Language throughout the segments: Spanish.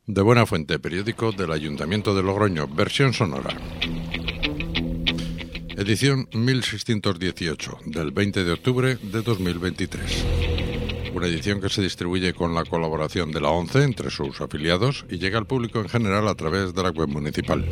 De Buena Fuente, periódico del Ayuntamiento de Logroño, versión sonora. Edición 1618, del 20 de octubre de 2023. Una edición que se distribuye con la colaboración de la ONCE entre sus afiliados y llega al público en general a través de la web municipal.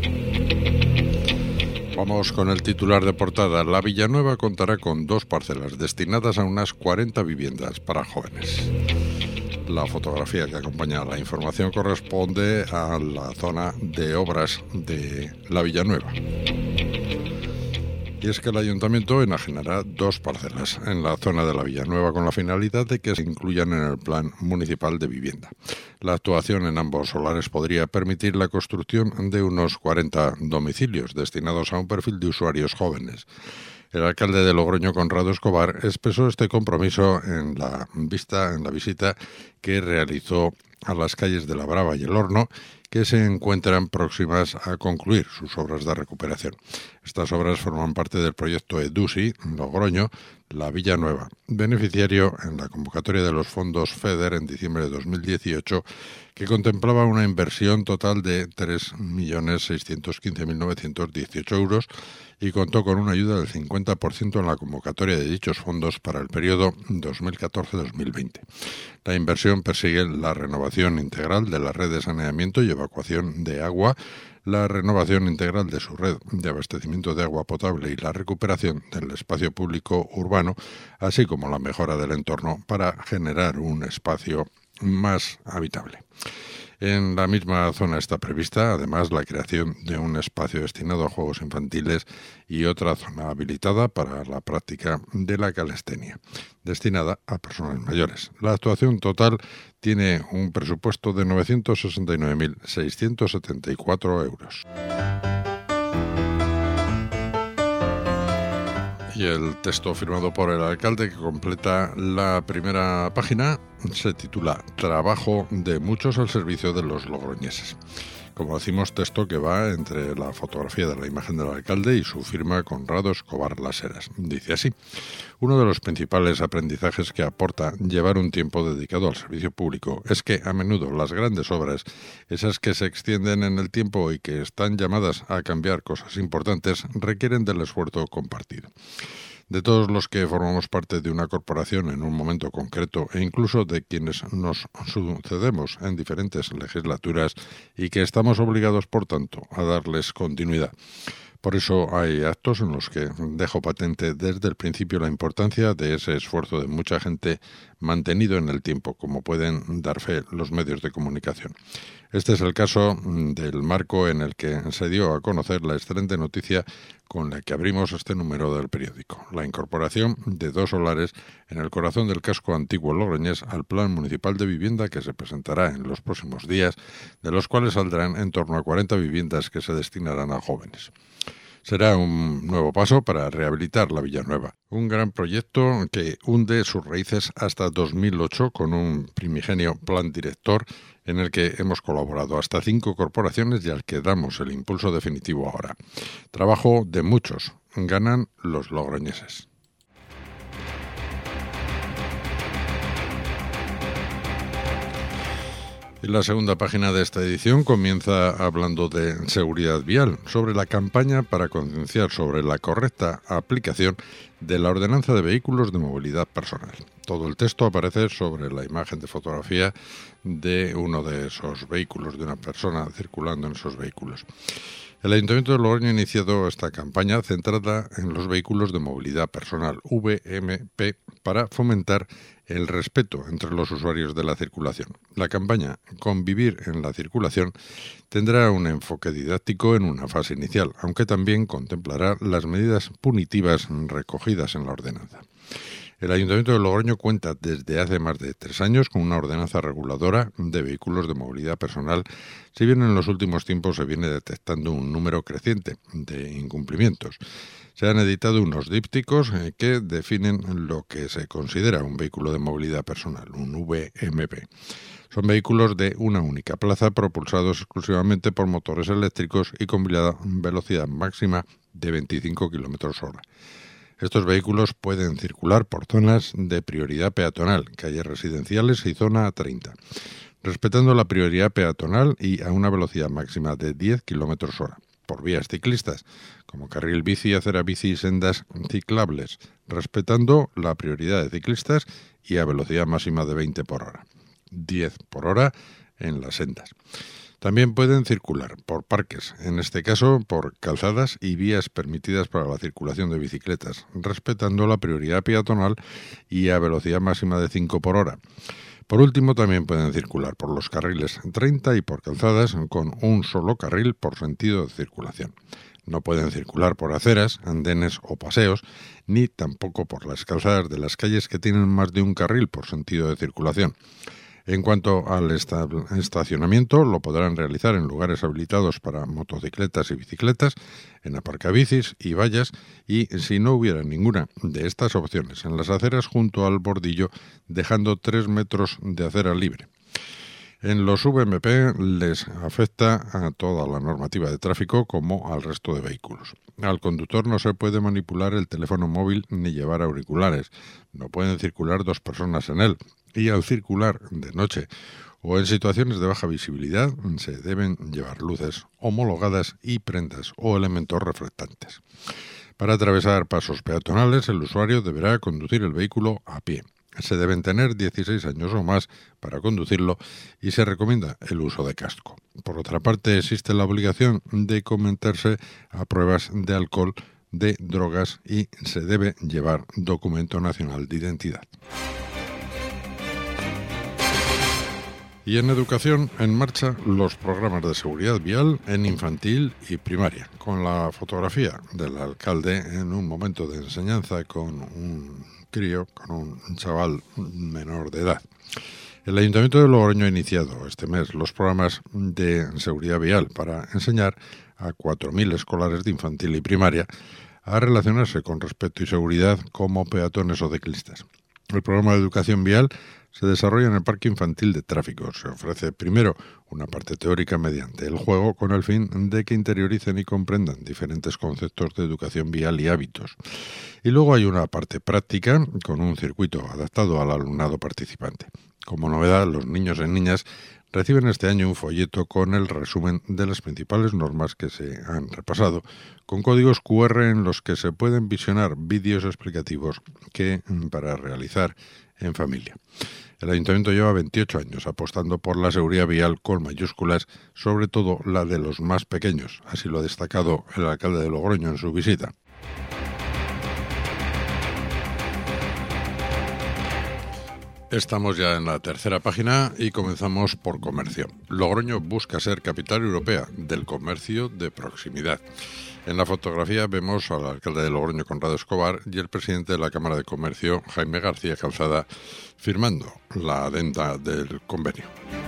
Vamos con el titular de portada. La Villanueva contará con 2 parcelas destinadas a unas 40 viviendas para jóvenes. La fotografía que acompaña la información corresponde a la zona de obras de la Villanueva. Y es que el Ayuntamiento enajenará 2 parcelas en la zona de la Villanueva con la finalidad de que se incluyan en el Plan Municipal de Vivienda. La actuación en ambos solares podría permitir la construcción de unos 40 domicilios destinados a un perfil de usuarios jóvenes. El alcalde de Logroño, Conrado Escobar, expresó este compromiso en la visita que realizó a las calles de La Brava y El Horno, que se encuentran próximas a concluir sus obras de recuperación. Estas obras forman parte del proyecto EDUSI Logroño, La Villanueva, beneficiario en la convocatoria de los fondos FEDER en diciembre de 2018, que contemplaba una inversión total de 3.615.918 euros y contó con una ayuda del 50% en la convocatoria de dichos fondos para el periodo 2014-2020. La inversión persigue la renovación integral de la red de saneamiento y evacuación de agua, la renovación integral de su red de abastecimiento de agua potable y la recuperación del espacio público urbano, así como la mejora del entorno para generar un espacio más habitable. En la misma zona está prevista, además, la creación de un espacio destinado a juegos infantiles y otra zona habilitada para la práctica de la calistenia, destinada a personas mayores. La actuación total tiene un presupuesto de 969.674 euros. Y el texto firmado por el alcalde que completa la primera página se titula Trabajo de muchos al servicio de los logroñeses. Como decimos, texto que va entre la fotografía de la imagen del alcalde y su firma Conrado Escobar Las Heras. Dice así: uno de los principales aprendizajes que aporta llevar un tiempo dedicado al servicio público es que a menudo las grandes obras, esas que se extienden en el tiempo y que están llamadas a cambiar cosas importantes, requieren del esfuerzo compartido. De todos los que formamos parte de una corporación en un momento concreto e incluso de quienes nos sucedemos en diferentes legislaturas y que estamos obligados, por tanto, a darles continuidad. Por eso hay actos en los que dejo patente desde el principio la importancia de ese esfuerzo de mucha gente mantenido en el tiempo, como pueden dar fe los medios de comunicación. Este es el caso del marco en el que se dio a conocer la excelente noticia con la que abrimos este número del periódico: la incorporación de 2 solares en el corazón del casco antiguo logroñés al Plan Municipal de Vivienda, que se presentará en los próximos días, de los cuales saldrán en torno a 40 viviendas que se destinarán a jóvenes. Será un nuevo paso para rehabilitar la Villanueva, un gran proyecto que hunde sus raíces hasta 2008 con un primigenio plan director en el que hemos colaborado hasta 5 corporaciones y al que damos el impulso definitivo ahora. Trabajo de muchos, ganan los logroñeses. Y la segunda página de esta edición comienza hablando de seguridad vial, sobre la campaña para concienciar sobre la correcta aplicación de la ordenanza de vehículos de movilidad personal. Todo el texto aparece sobre la imagen de fotografía de uno de esos vehículos, de una persona circulando en esos vehículos. El Ayuntamiento de Logroño ha iniciado esta campaña centrada en los vehículos de movilidad personal, VMP, para fomentar el respeto entre los usuarios de la circulación. La campaña Convivir en la circulación tendrá un enfoque didáctico en una fase inicial, aunque también contemplará las medidas punitivas recogidas en la ordenanza. El Ayuntamiento de Logroño cuenta desde hace más de 3 años con una ordenanza reguladora de vehículos de movilidad personal, si bien en los últimos tiempos se viene detectando un número creciente de incumplimientos. Se han editado unos dípticos que definen lo que se considera un vehículo de movilidad personal, un VMP. Son vehículos de una única plaza propulsados exclusivamente por motores eléctricos y con velocidad máxima de 25 km/h. Estos vehículos pueden circular por zonas de prioridad peatonal, calles residenciales y zona 30. respetando la prioridad peatonal y a una velocidad máxima de 10 km/h. Por vías ciclistas, como carril bici, acera bici y sendas ciclables, respetando la prioridad de ciclistas y a velocidad máxima de 20 por hora. 10 por hora en las sendas. También pueden circular por parques, en este caso por calzadas y vías permitidas para la circulación de bicicletas, respetando la prioridad peatonal y a velocidad máxima de 5 por hora. Por último, también pueden circular por los carriles 30 y por calzadas con un solo carril por sentido de circulación. No pueden circular por aceras, andenes o paseos, ni tampoco por las calzadas de las calles que tienen más de un carril por sentido de circulación. En cuanto al estacionamiento, lo podrán realizar en lugares habilitados para motocicletas y bicicletas, en aparcabicis y vallas, y si no hubiera ninguna de estas opciones, en las aceras junto al bordillo, dejando 3 metros de acera libre. En los VMP les afecta a toda la normativa de tráfico como al resto de vehículos. Al conductor no se puede manipular el teléfono móvil ni llevar auriculares. No pueden circular 2 personas en él. Y al circular de noche o en situaciones de baja visibilidad se deben llevar luces homologadas y prendas o elementos reflectantes. Para atravesar pasos peatonales, el usuario deberá conducir el vehículo a pie. Se deben tener 16 años o más para conducirlo y se recomienda el uso de casco. Por otra parte, existe la obligación de someterse a pruebas de alcohol, de drogas y se debe llevar documento nacional de identidad. Y en educación, en marcha los programas de seguridad vial en infantil y primaria, con la fotografía del alcalde en un momento de enseñanza con un crío, con un chaval menor de edad. El Ayuntamiento de Logroño ha iniciado este mes los programas de seguridad vial para enseñar a 4.000 escolares de infantil y primaria a relacionarse con respeto y seguridad como peatones o ciclistas. El programa de educación vial se desarrolla en el Parque Infantil de Tráfico. Se ofrece primero una parte teórica mediante el juego con el fin de que interioricen y comprendan diferentes conceptos de educación vial y hábitos. Y luego hay una parte práctica con un circuito adaptado al alumnado participante. Como novedad, los niños y niñas reciben este año un folleto con el resumen de las principales normas que se han repasado, con códigos QR en los que se pueden visionar vídeos explicativos para realizar en familia. El Ayuntamiento lleva 28 años apostando por la seguridad vial con mayúsculas, sobre todo la de los más pequeños, así lo ha destacado el alcalde de Logroño en su visita. Estamos ya en la tercera página y comenzamos por comercio. Logroño busca ser capital europea del comercio de proximidad. En la fotografía vemos al alcalde de Logroño, Conrado Escobar, y el presidente de la Cámara de Comercio, Jaime García Calzada, firmando la adenda del convenio.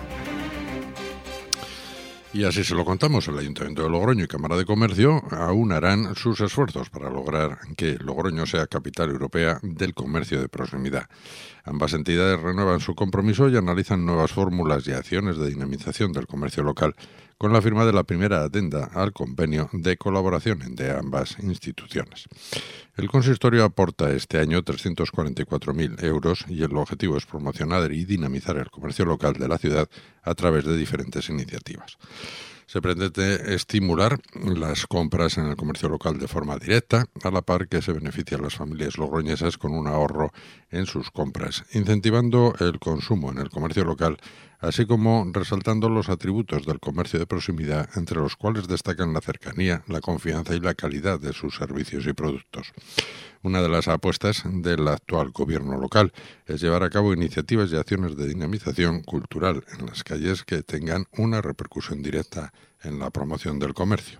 Y así se lo contamos, el Ayuntamiento de Logroño y Cámara de Comercio aunarán sus esfuerzos para lograr que Logroño sea capital europea del comercio de proximidad. Ambas entidades renuevan su compromiso y analizan nuevas fórmulas y acciones de dinamización del comercio local, con la firma de la primera adenda al convenio de colaboración entre ambas instituciones. El consistorio aporta este año 344.000 euros y el objetivo es promocionar y dinamizar el comercio local de la ciudad a través de diferentes iniciativas. Se pretende estimular las compras en el comercio local de forma directa, a la par que se beneficia a las familias logroñesas con un ahorro en sus compras, incentivando el consumo en el comercio local, así como resaltando los atributos del comercio de proximidad, entre los cuales destacan la cercanía, la confianza y la calidad de sus servicios y productos. Una de las apuestas del actual gobierno local es llevar a cabo iniciativas y acciones de dinamización cultural en las calles que tengan una repercusión directa en la promoción del comercio.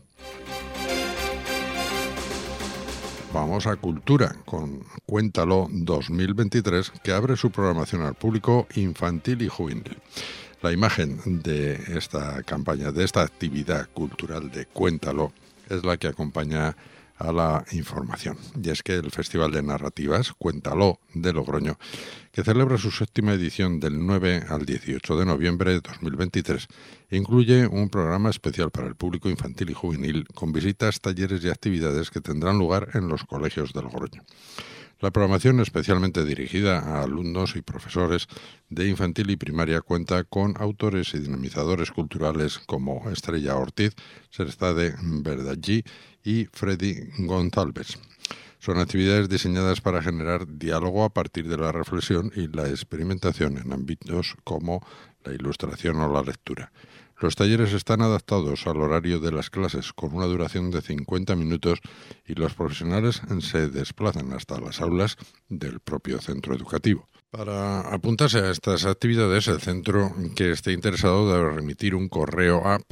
Vamos a Cultura con Cuéntalo 2023, que abre su programación al público infantil y juvenil. La imagen de esta campaña, de esta actividad cultural de Cuéntalo, es la que acompaña a la información. Y es que el Festival de Narrativas, Cuéntalo, de Logroño, que celebra su 7ª edición del 9 al 18 de noviembre de 2023, incluye un programa especial para el público infantil y juvenil con visitas, talleres y actividades que tendrán lugar en los colegios de Logroño. La programación, especialmente dirigida a alumnos y profesores de infantil y primaria, cuenta con autores y dinamizadores culturales como Estrella Ortiz, Serstade Verdallí y Freddy González. Son actividades diseñadas para generar diálogo a partir de la reflexión y la experimentación en ámbitos como la ilustración o la lectura. Los talleres están adaptados al horario de las clases con una duración de 50 minutos y los profesionales se desplazan hasta las aulas del propio centro educativo. Para apuntarse a estas actividades, el centro que esté interesado debe remitir un correo a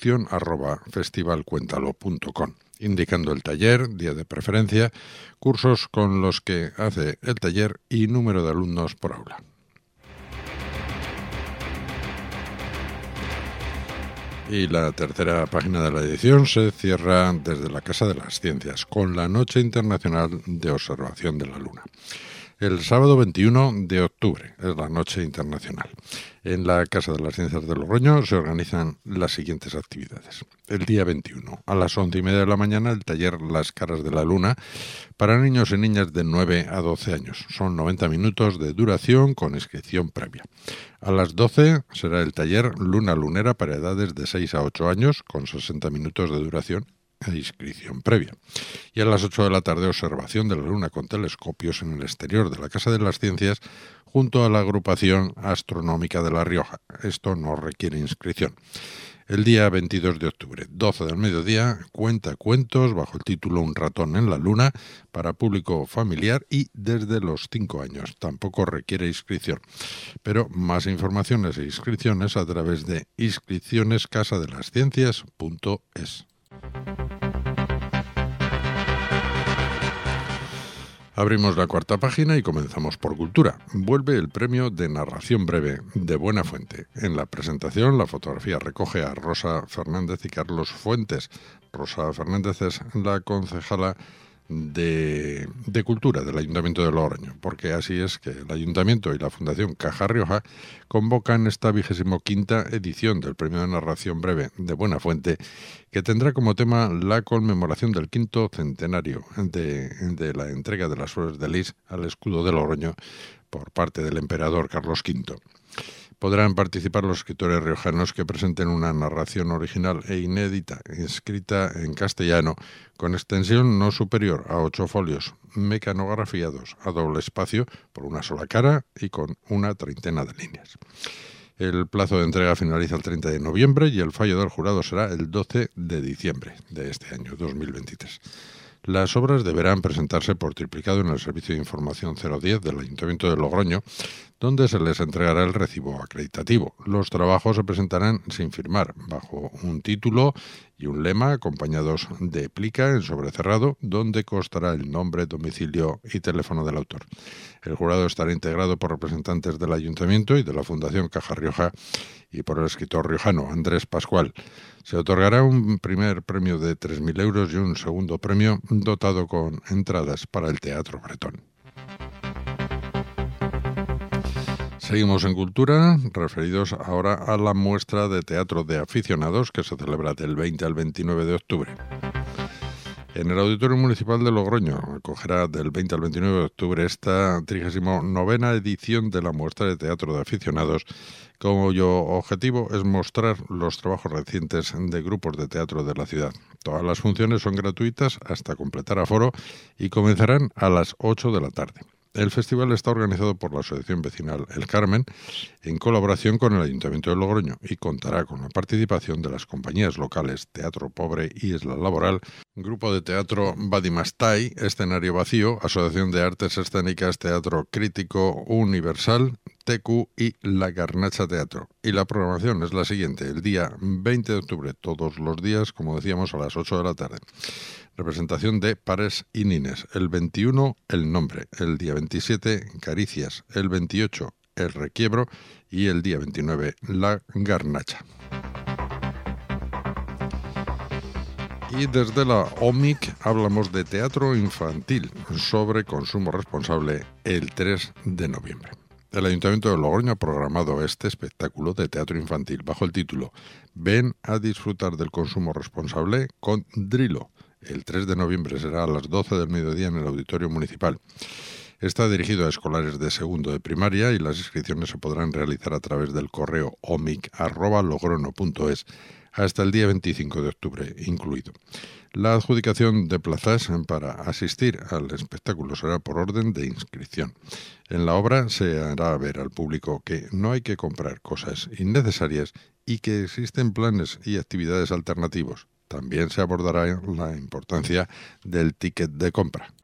producción@festivalcuéntalo.com, indicando el taller, día de preferencia, cursos con los que hace el taller y número de alumnos por aula. Y la tercera página de la edición se cierra desde la Casa de las Ciencias, con la Noche Internacional de Observación de la Luna. El sábado 21 de octubre es la Noche Internacional. En la Casa de las Ciencias de Logroño se organizan las siguientes actividades. El día 21, a las 11:30 de la mañana, el taller Las Caras de la Luna para niños y niñas de 9 a 12 años. Son 90 minutos de duración con inscripción previa. A las 12 será el taller Luna Lunera para edades de 6 a 8 años con 60 minutos de duración e inscripción previa. Y a las 8 de la tarde, observación de la Luna con telescopios en el exterior de la Casa de las Ciencias junto a la agrupación astronómica de La Rioja. Esto no requiere inscripción. El día 22 de octubre, 12 del mediodía, cuentos bajo el título Un ratón en la luna para público familiar y desde los 5 años. Tampoco requiere inscripción. Pero más informaciones e inscripciones a través de inscripcionescasadelasciencias.es. Abrimos la cuarta página y comenzamos por cultura. Vuelve el premio de narración breve de Buena Fuente. En la presentación, la fotografía recoge a Rosa Fernández y Carlos Fuentes. Rosa Fernández es la concejala de Cultura del Ayuntamiento de Logroño, porque así es que el Ayuntamiento y la Fundación Caja Rioja convocan esta 25ª edición del Premio de Narración Breve de Buena Fuente, que tendrá como tema la conmemoración del 5º centenario de la entrega de las Flores de Lis al escudo de Logroño por parte del emperador Carlos V. Podrán participar los escritores riojanos que presenten una narración original e inédita, escrita en castellano, con extensión no superior a 8 folios, mecanografiados a doble espacio por una sola cara y con una treintena de líneas. El plazo de entrega finaliza el 30 de noviembre y el fallo del jurado será el 12 de diciembre de este año 2023. Las obras deberán presentarse por triplicado en el Servicio de Información 010 del Ayuntamiento de Logroño, donde se les entregará el recibo acreditativo. Los trabajos se presentarán sin firmar, bajo un título y un lema acompañados de plica en sobrecerrado, donde constará el nombre, domicilio y teléfono del autor. El jurado estará integrado por representantes del Ayuntamiento y de la Fundación Caja Rioja y por el escritor riojano Andrés Pascual. Se otorgará un primer premio de 3.000 euros y un segundo premio dotado con entradas para el Teatro Bretón. Seguimos en cultura, referidos ahora a la muestra de teatro de aficionados que se celebra del 20 al 29 de octubre. En el Auditorio Municipal de Logroño acogerá del 20 al 29 de octubre esta 39ª edición de la muestra de teatro de aficionados, cuyo objetivo es mostrar los trabajos recientes de grupos de teatro de la ciudad. Todas las funciones son gratuitas hasta completar aforo y comenzarán a las 8 de la tarde. El festival está organizado por la Asociación Vecinal El Carmen en colaboración con el Ayuntamiento de Logroño y contará con la participación de las compañías locales Teatro Pobre y Isla Laboral, Grupo de Teatro Badimastai, Escenario Vacío, Asociación de Artes Escénicas Teatro Crítico Universal, TQ y La Garnacha Teatro. Y la programación es la siguiente: el día 20 de octubre, todos los días, como decíamos, a las 8 de la tarde. Representación de Pares y Nines. El 21, El Nombre. El día 27, Caricias. El 28, El Requiebro. Y el día 29, La Garnacha. Y desde la OMIC hablamos de teatro infantil sobre consumo responsable el 3 de noviembre. El Ayuntamiento de Logroño ha programado este espectáculo de teatro infantil bajo el título Ven a disfrutar del consumo responsable con Drilo. El 3 de noviembre será a las 12 del mediodía en el Auditorio Municipal. Está dirigido a escolares de segundo de primaria y las inscripciones se podrán realizar a través del correo omic@logrono.es hasta el día 25 de octubre incluido. La adjudicación de plazas para asistir al espectáculo será por orden de inscripción. En la obra se hará ver al público que no hay que comprar cosas innecesarias y que existen planes y actividades alternativos. También se abordará la importancia del ticket de compra.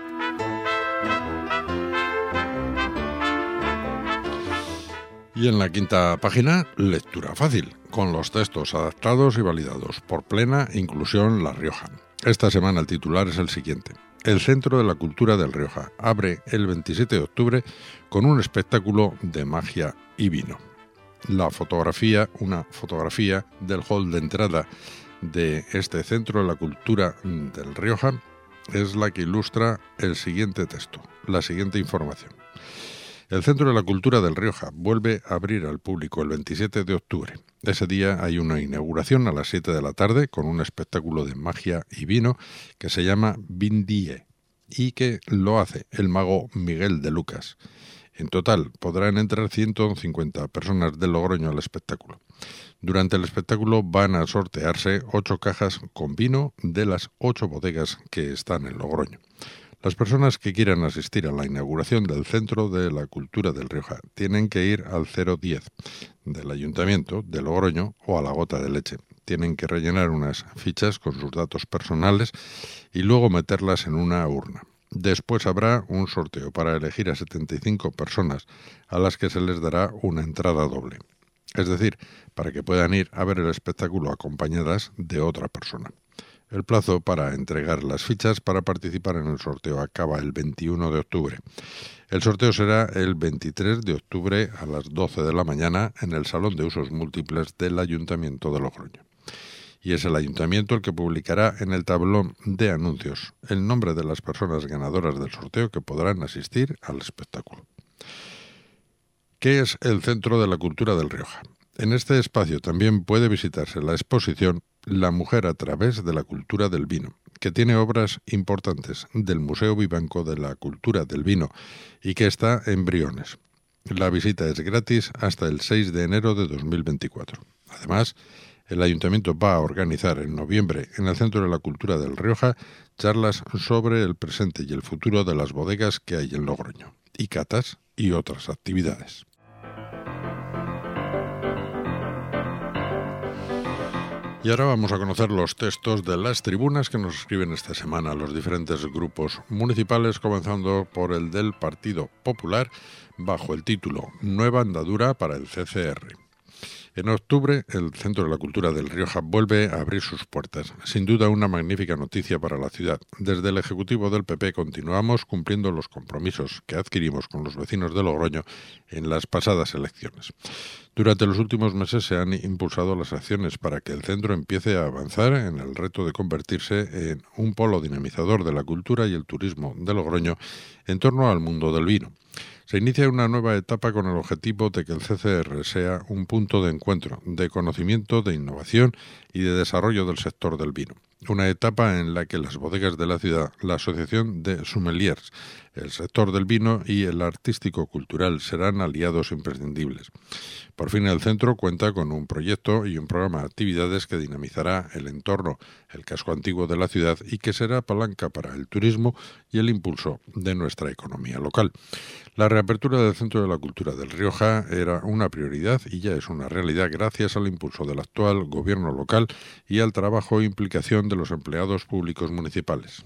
Y en la quinta página, lectura fácil, con los textos adaptados y validados por Plena Inclusión La Rioja. Esta semana el titular es el siguiente. El Centro de la Cultura del Rioja abre el 27 de octubre con un espectáculo de magia y vino. Una fotografía del hall de entrada de este Centro de la Cultura del Rioja es la que ilustra el siguiente texto, la siguiente información. El Centro de la Cultura del Rioja vuelve a abrir al público el 27 de octubre. Ese día hay una inauguración a las 7 de la tarde con un espectáculo de magia y vino que se llama Vindie y que lo hace el mago Miguel de Lucas. En total podrán entrar 150 personas de Logroño al espectáculo. Durante el espectáculo van a sortearse 8 cajas con vino de las 8 bodegas que están en Logroño. Las personas que quieran asistir a la inauguración del Centro de la Cultura del Rioja tienen que ir al 010 del Ayuntamiento de Logroño o a la Gota de Leche. Tienen que rellenar unas fichas con sus datos personales y luego meterlas en una urna. Después habrá un sorteo para elegir a 75 personas a las que se les dará una entrada doble. Es decir, para que puedan ir a ver el espectáculo acompañadas de otra persona. El plazo para entregar las fichas para participar en el sorteo acaba el 21 de octubre. El sorteo será el 23 de octubre a las 12 de la mañana en el Salón de Usos Múltiples del Ayuntamiento de Logroño. Y es el Ayuntamiento el que publicará en el tablón de anuncios el nombre de las personas ganadoras del sorteo que podrán asistir al espectáculo. ¿Qué es el Centro de la Cultura del Rioja? En este espacio también puede visitarse la exposición La mujer a través de la cultura del vino, que tiene obras importantes del Museo Vivanco de la Cultura del Vino y que está en Briones. La visita es gratis hasta el 6 de enero de 2024. Además, el Ayuntamiento va a organizar en noviembre en el Centro de la Cultura del Rioja charlas sobre el presente y el futuro de las bodegas que hay en Logroño, y catas y otras actividades. Y ahora vamos a conocer los textos de las tribunas que nos escriben esta semana los diferentes grupos municipales, comenzando por el del Partido Popular, bajo el título Nueva andadura para el CCR. En octubre, el Centro de la Cultura del Rioja vuelve a abrir sus puertas. Sin duda, una magnífica noticia para la ciudad. Desde el Ejecutivo del PP continuamos cumpliendo los compromisos que adquirimos con los vecinos de Logroño en las pasadas elecciones. Durante los últimos meses se han impulsado las acciones para que el centro empiece a avanzar en el reto de convertirse en un polo dinamizador de la cultura y el turismo de Logroño en torno al mundo del vino. Se inicia una nueva etapa con el objetivo de que el CCR sea un punto de encuentro, de conocimiento, de innovación y de desarrollo del sector del vino. Una etapa en la que las bodegas de la ciudad, la Asociación de Sommeliers, el sector del vino y el artístico-cultural serán aliados imprescindibles. Por fin el centro cuenta con un proyecto y un programa de actividades que dinamizará el entorno, el casco antiguo de la ciudad y que será palanca para el turismo y el impulso de nuestra economía local. La reapertura del Centro de la Cultura del Rioja era una prioridad y ya es una realidad gracias al impulso del actual gobierno local y al trabajo e implicación de los empleados públicos municipales.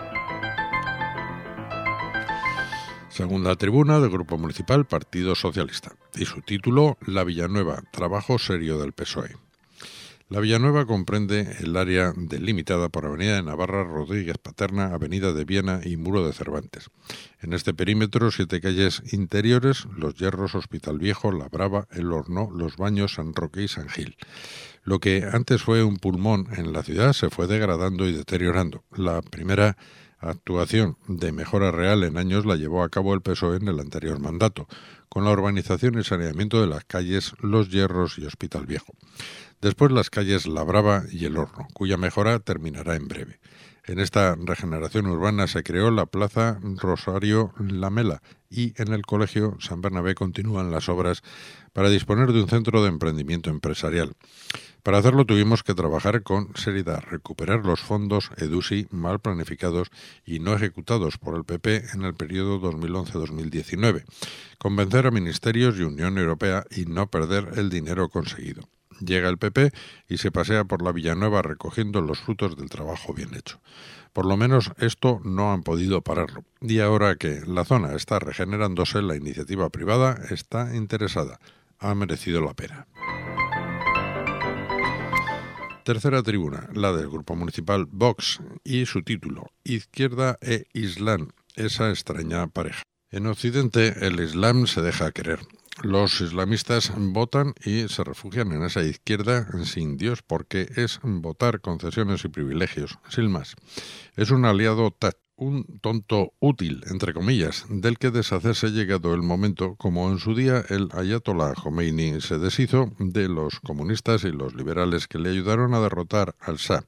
Segunda tribuna del Grupo Municipal Partido Socialista y su título La Villanueva, trabajo serio del PSOE. La Villanueva comprende el área delimitada por Avenida de Navarra, Rodríguez Paterna, Avenida de Viena y Muro de Cervantes. En este perímetro, 7 calles interiores, Los Hierros, Hospital Viejo, La Brava, El Horno, Los Baños, San Roque y San Gil. Lo que antes fue un pulmón en la ciudad se fue degradando y deteriorando. La primera actuación de mejora real en años la llevó a cabo el PSOE en el anterior mandato, con la urbanización y saneamiento de las calles Los Hierros y Hospital Viejo. Después las calles La Brava y El Horno, cuya mejora terminará en breve. En esta regeneración urbana se creó la Plaza Rosario Lamela y en el Colegio San Bernabé continúan las obras para disponer de un centro de emprendimiento empresarial. Para hacerlo tuvimos que trabajar con seriedad, recuperar los fondos EDUSI mal planificados y no ejecutados por el PP en el periodo 2011-2019, convencer a ministerios y Unión Europea y no perder el dinero conseguido. Llega el PP y se pasea por la Villanueva recogiendo los frutos del trabajo bien hecho. Por lo menos esto no han podido pararlo. Y ahora que la zona está regenerándose, la iniciativa privada está interesada. Ha merecido la pena. Tercera tribuna, la del grupo municipal Vox y su título, Izquierda e Islam, esa extraña pareja. En Occidente el Islam se deja querer. Los islamistas votan y se refugian en esa izquierda sin Dios porque es votar concesiones y privilegios, sin más. Es un aliado un tonto útil, entre comillas, del que deshacerse llegado el momento, como en su día el ayatolá Khomeini se deshizo de los comunistas y los liberales que le ayudaron a derrotar al Shah.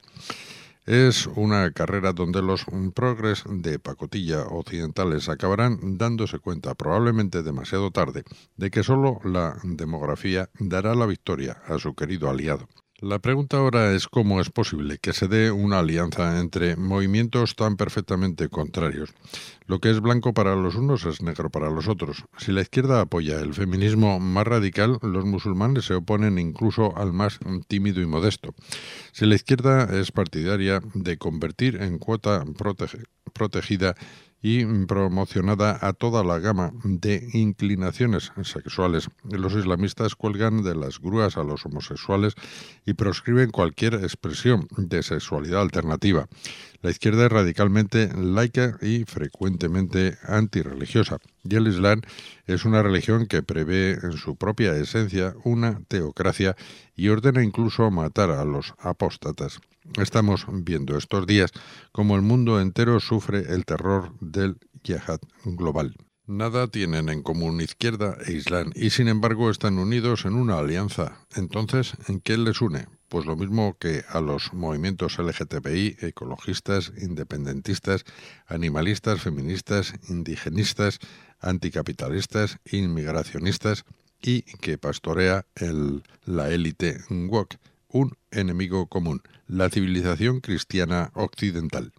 Es una carrera donde los progres de pacotilla occidentales acabarán dándose cuenta, probablemente demasiado tarde, de que solo la demografía dará la victoria a su querido aliado. La pregunta ahora es cómo es posible que se dé una alianza entre movimientos tan perfectamente contrarios. Lo que es blanco para los unos es negro para los otros. Si la izquierda apoya el feminismo más radical, los musulmanes se oponen incluso al más tímido y modesto. Si la izquierda es partidaria de convertir en cuota protegida y promocionada a toda la gama de inclinaciones sexuales, los islamistas cuelgan de las grúas a los homosexuales y proscriben cualquier expresión de sexualidad alternativa. La izquierda es radicalmente laica y frecuentemente antirreligiosa, y el Islam es una religión que prevé en su propia esencia una teocracia y ordena incluso matar a los apóstatas. Estamos viendo estos días cómo el mundo entero sufre el terror del yihad global. Nada tienen en común izquierda e Islam y sin embargo están unidos en una alianza. Entonces, ¿en qué les une? Pues lo mismo que a los movimientos LGTBI, ecologistas, independentistas, animalistas, feministas, indigenistas, anticapitalistas, inmigracionistas y que pastorea la élite woke, un enemigo común, la civilización cristiana occidental.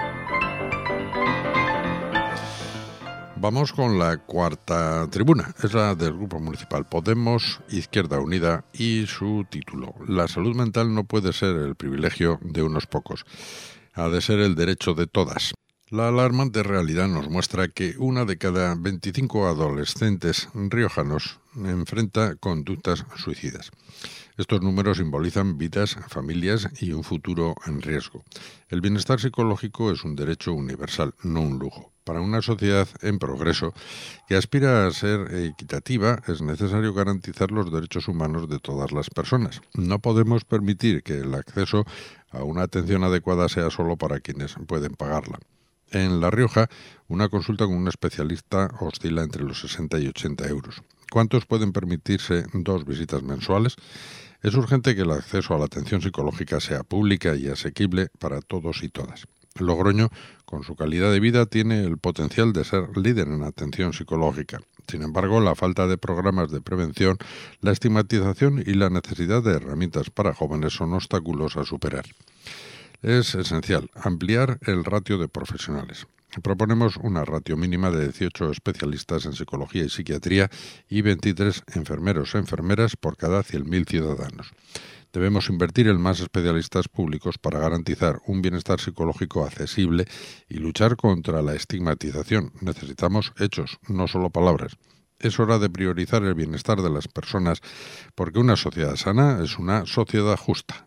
Vamos con la cuarta tribuna, es la del Grupo Municipal Podemos, Izquierda Unida y su título. La salud mental no puede ser el privilegio de unos pocos, ha de ser el derecho de todas. La alarmante realidad nos muestra que una de cada 25 adolescentes riojanos enfrenta conductas suicidas. Estos números simbolizan vidas, familias y un futuro en riesgo. El bienestar psicológico es un derecho universal, no un lujo. Para una sociedad en progreso que aspira a ser equitativa, es necesario garantizar los derechos humanos de todas las personas. No podemos permitir que el acceso a una atención adecuada sea solo para quienes pueden pagarla. En La Rioja, una consulta con un especialista oscila entre los 60 y 80 euros. ¿Cuántos pueden permitirse 2 visitas mensuales? Es urgente que el acceso a la atención psicológica sea pública y asequible para todos y todas. Logroño, con su calidad de vida, tiene el potencial de ser líder en atención psicológica. Sin embargo, la falta de programas de prevención, la estigmatización y la necesidad de herramientas para jóvenes son obstáculos a superar. Es esencial ampliar el ratio de profesionales. Proponemos una ratio mínima de 18 especialistas en psicología y psiquiatría y 23 enfermeros o enfermeras por cada 100.000 ciudadanos. Debemos invertir en más especialistas públicos para garantizar un bienestar psicológico accesible y luchar contra la estigmatización. Necesitamos hechos, no solo palabras. Es hora de priorizar el bienestar de las personas, porque una sociedad sana es una sociedad justa.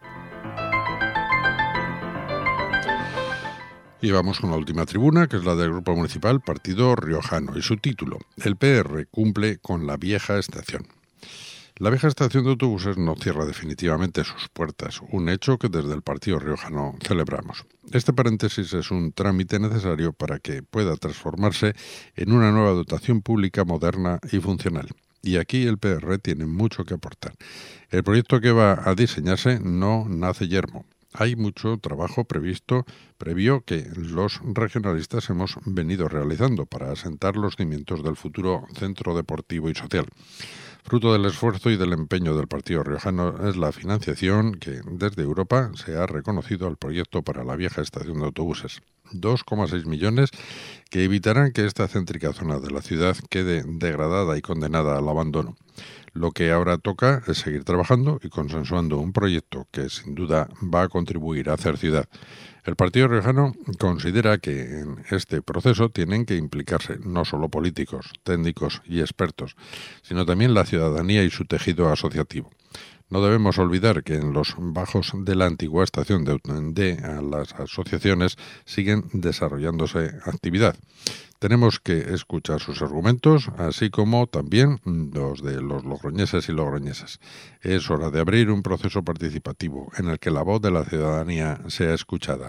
Y vamos con la última tribuna, que es la del Grupo Municipal Partido Riojano, y su título: El PR cumple con la vieja estación. La vieja estación de autobuses no cierra definitivamente sus puertas, un hecho que desde el Partido Riojano celebramos. Este paréntesis es un trámite necesario para que pueda transformarse en una nueva dotación pública moderna y funcional. Y aquí el PR tiene mucho que aportar. El proyecto que va a diseñarse no nace yermo. Hay mucho trabajo previo que los regionalistas hemos venido realizando para asentar los cimientos del futuro centro deportivo y social. Fruto del esfuerzo y del empeño del Partido Riojano es la financiación que desde Europa se ha reconocido al proyecto para la vieja estación de autobuses. 2,6 millones que evitarán que esta céntrica zona de la ciudad quede degradada y condenada al abandono. Lo que ahora toca es seguir trabajando y consensuando un proyecto que sin duda va a contribuir a hacer ciudad. El Partido Riojano considera que en este proceso tienen que implicarse no solo políticos, técnicos y expertos, sino también la ciudadanía y su tejido asociativo. No debemos olvidar que en los bajos de la antigua estación de las asociaciones siguen desarrollándose actividad. Tenemos que escuchar sus argumentos, así como también los de los logroñeses y logroñesas. Es hora de abrir un proceso participativo en el que la voz de la ciudadanía sea escuchada.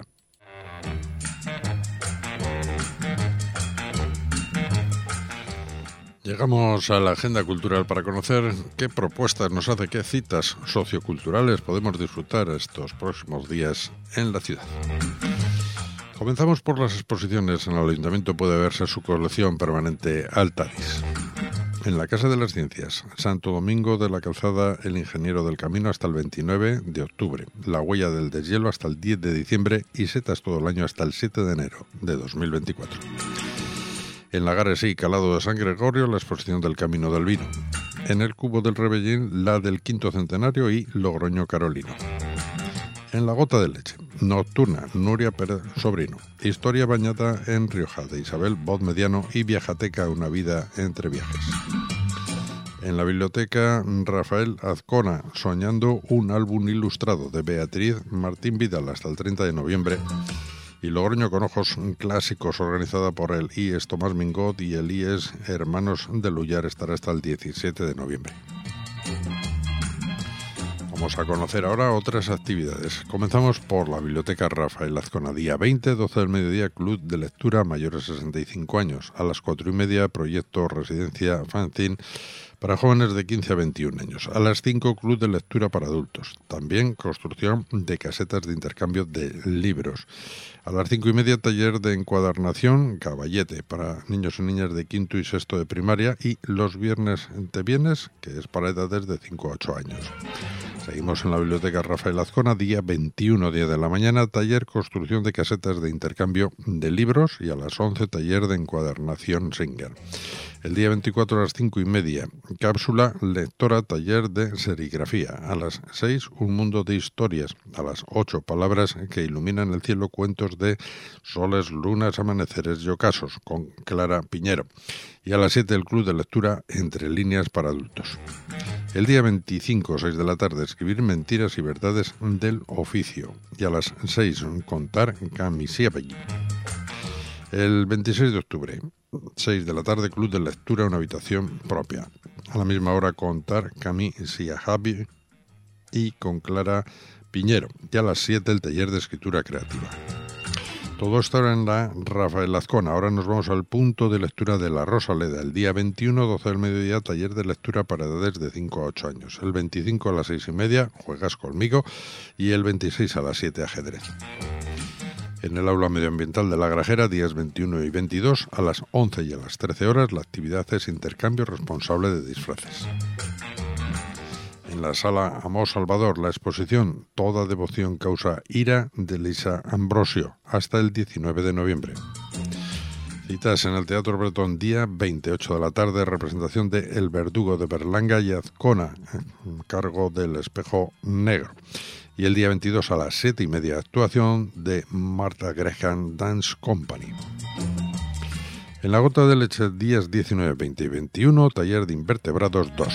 Llegamos a la agenda cultural para conocer qué propuestas nos hace, qué citas socioculturales podemos disfrutar estos próximos días en la ciudad. Comenzamos por las exposiciones. En el Ayuntamiento puede verse su colección permanente Altaris. En la Casa de las Ciencias, Santo Domingo de la Calzada, el Ingeniero del Camino hasta el 29 de octubre, La Huella del Deshielo hasta el 10 de diciembre y Setas todo el año hasta el 7 de enero de 2024. En Lagares y Calado de San Gregorio, la exposición del Camino del Vino. En el Cubo del Rebellín, la del Quinto Centenario y Logroño Carolino. En La Gota de Leche, Nocturna, Nuria Pérez Sobrino. Historia bañada en Rioja, de Isabel Boz Mediano y Viajateca, una vida entre viajes. En la Biblioteca Rafael Azcona, Soñando, un álbum ilustrado, de Beatriz Martín Vidal hasta el 30 de noviembre. Y Logroño con ojos clásicos, organizada por el IES Tomás Mingot y el IES Hermanos de Lullar, estará hasta el 17 de noviembre. Vamos a conocer ahora otras actividades. Comenzamos por la Biblioteca Rafael Azcona. Día 20, 12 del mediodía, Club de Lectura mayores de 65 años. A las 4:30, proyecto Residencia Fanzine para jóvenes de 15 a 21 años. A las 5, Club de Lectura para adultos. También construcción de casetas de intercambio de libros. A las 5:30, taller de encuadernación Caballete para niños y niñas de quinto y sexto de primaria. Y los viernes de bienes, que es para edades de 5 a 8 años. Seguimos en la Biblioteca Rafael Azcona, día 21, 10 de la mañana, taller construcción de casetas de intercambio de libros y a las 11, taller de encuadernación Singer. El día 24 a las 5:30, cápsula lectora, taller de serigrafía. A las 6, un mundo de historias. A las 8, palabras que iluminan el cielo, cuentos de soles, lunas, amaneceres y ocasos, con Clara Piñero. Y a las 7, el club de lectura Entre líneas para adultos. El día 25, 6 de la tarde, escribir mentiras y verdades del oficio. Y a las 6, contar Camisíapelli. El 26 de octubre, 6 de la tarde, club de lectura, una habitación propia. A la misma hora, contar Camisíapelli y con Clara Piñero. Y a las 7, el taller de escritura creativa. Todo esto era en la Rafael Azcona. Ahora nos vamos al punto de lectura de la Rosaleda. El día 21, 12 del mediodía, taller de lectura para edades de 5 a 8 años. El 25 a las 6:30, juegas conmigo. Y el 26 a las 7, ajedrez. En el aula medioambiental de La Grajera, días 21 y 22, a las 11 y a las 13 horas, la actividad es intercambio responsable de disfraces. En la sala Amós Salvador, la exposición Toda devoción causa ira, de Elisa Ambrosio, hasta el 19 de noviembre. Citas en el Teatro Bretón, día 28 de la tarde, representación de El Verdugo de Berlanga y Azcona, cargo del Espejo Negro. Y el día 22 a las 7:30, actuación de Martha Graham Dance Company. En La Gota de Leche, días 19, 20 y 21, taller de invertebrados 2.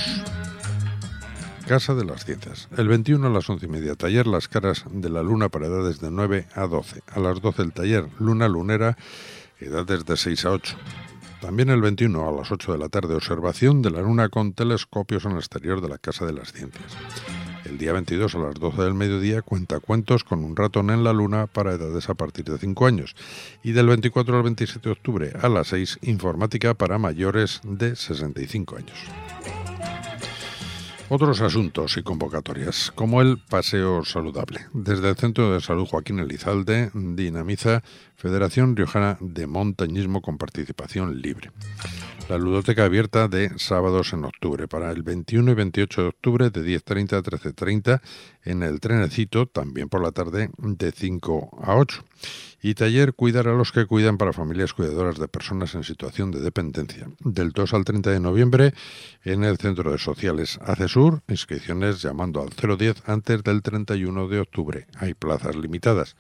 Casa de las Ciencias. El 21 a las 11:30, taller Las caras de la luna para edades de 9 a 12. A las 12, el taller Luna Lunera, edades de 6 a 8. También el 21 a las 8 de la tarde, observación de la luna con telescopios en el exterior de la Casa de las Ciencias. El día 22 a las 12 del mediodía, cuentacuentos con un ratón en la luna para edades a partir de 5 años. Y del 24 al 27 de octubre a las 6, informática para mayores de 65 años. Otros asuntos y convocatorias, como el Paseo Saludable. Desde el Centro de Salud Joaquín Elizalde dinamiza Federación Riojana de Montañismo con participación libre. La ludoteca abierta de sábados en octubre, para el 21 y 28 de octubre de 10:30 a 13:30 en el Trenecito, también por la tarde de 5 a 8. Y taller Cuidar a los que cuidan para familias cuidadoras de personas en situación de dependencia, del 2 al 30 de noviembre en el Centro de Sociales Acesur, inscripciones llamando al 010 antes del 31 de octubre. Hay plazas limitadas.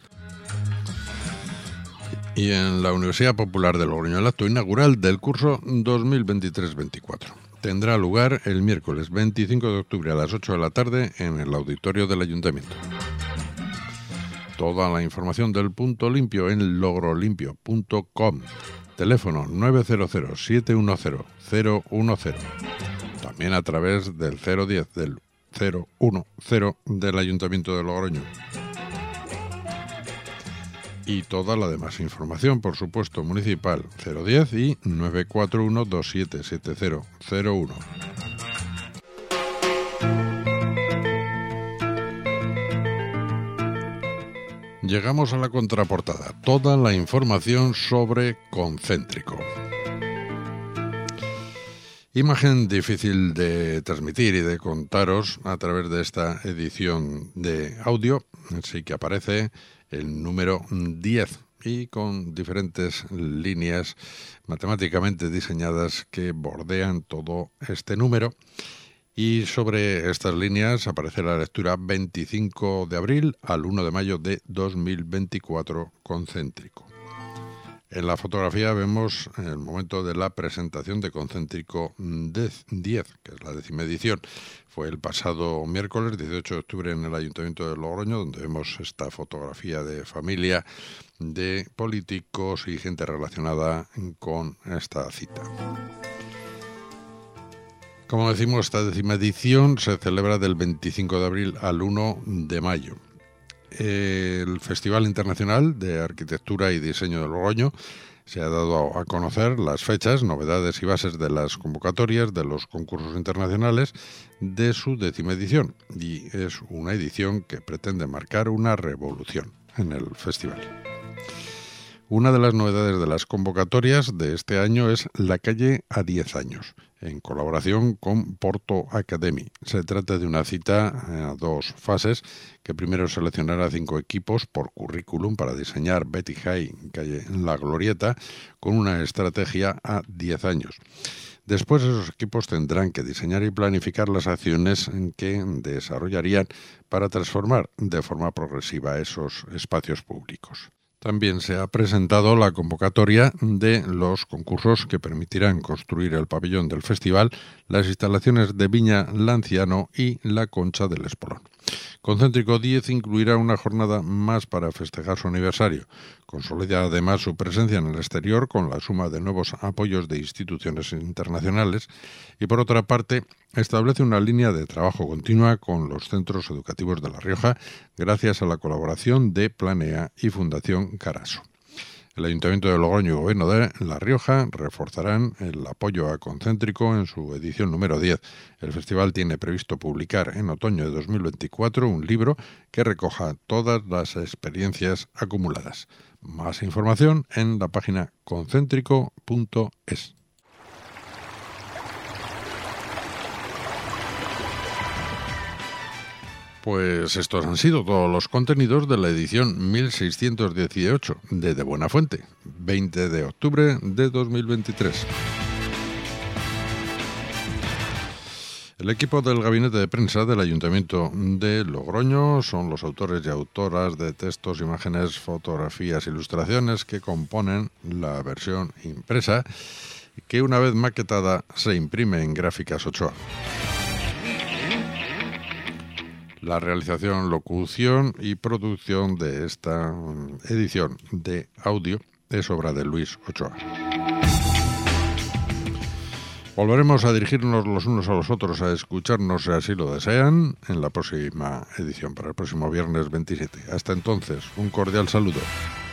Y en la Universidad Popular de Logroño, el acto inaugural del curso 2023-24. Tendrá lugar el miércoles 25 de octubre a las 8 de la tarde en el auditorio del Ayuntamiento. Toda la información del Punto Limpio en logrolimpio.com. Teléfono 900-710-010. También a través del 010 del 010 del Ayuntamiento de Logroño. Y toda la demás información, por supuesto, municipal, 010 y 941-277001. Llegamos a la contraportada, toda la información sobre Concéntrico. Imagen difícil de transmitir y de contaros a través de esta edición de audio, sí que aparece el número 10 y con diferentes líneas matemáticamente diseñadas que bordean todo este número. Y sobre estas líneas aparece la lectura 25 de abril al 1 de mayo de 2024 Concéntrico. En la fotografía vemos el momento de la presentación de Concéntrico 10, que es la 10ª edición. Fue el pasado miércoles 18 de octubre en el Ayuntamiento de Logroño, donde vemos esta fotografía de familia, de políticos y gente relacionada con esta cita. Como decimos, esta 10ª edición se celebra del 25 de abril al 1 de mayo. El Festival Internacional de Arquitectura y Diseño de Logroño se ha dado a conocer las fechas, novedades y bases de las convocatorias de los concursos internacionales de su 10ª edición. Y es una edición que pretende marcar una revolución en el festival. Una de las novedades de las convocatorias de este año es La calle a 10 años, en colaboración con Porto Academy. Se trata de una cita a 2 fases, que primero seleccionará 5 equipos por currículum para diseñar Betty High, calle La Glorieta, con una estrategia a 10 años. Después esos equipos tendrán que diseñar y planificar las acciones que desarrollarían para transformar de forma progresiva esos espacios públicos. También se ha presentado la convocatoria de los concursos que permitirán construir el pabellón del festival, las instalaciones de Viña Lanciano y la Concha del Espolón. Concéntrico 10 incluirá una jornada más para festejar su aniversario. Consolida además su presencia en el exterior con la suma de nuevos apoyos de instituciones internacionales y, por otra parte, establece una línea de trabajo continua con los centros educativos de La Rioja gracias a la colaboración de Planea y Fundación Caraso. El Ayuntamiento de Logroño y Gobierno de La Rioja reforzarán el apoyo a Concéntrico en su edición número 10. El festival tiene previsto publicar en otoño de 2024 un libro que recoja todas las experiencias acumuladas. Más información en la página concéntrico.es. Pues estos han sido todos los contenidos de la edición 1618 de Buena Fuente, 20 de octubre de 2023. El equipo del Gabinete de Prensa del Ayuntamiento de Logroño son los autores y autoras de textos, imágenes, fotografías, ilustraciones que componen la versión impresa que, una vez maquetada, se imprime en Gráficas Ochoa. La realización, locución y producción de esta edición de audio es obra de Luis Ochoa. Volveremos a dirigirnos los unos a los otros, a escucharnos, si así lo desean, en la próxima edición, para el próximo viernes 27. Hasta entonces, un cordial saludo.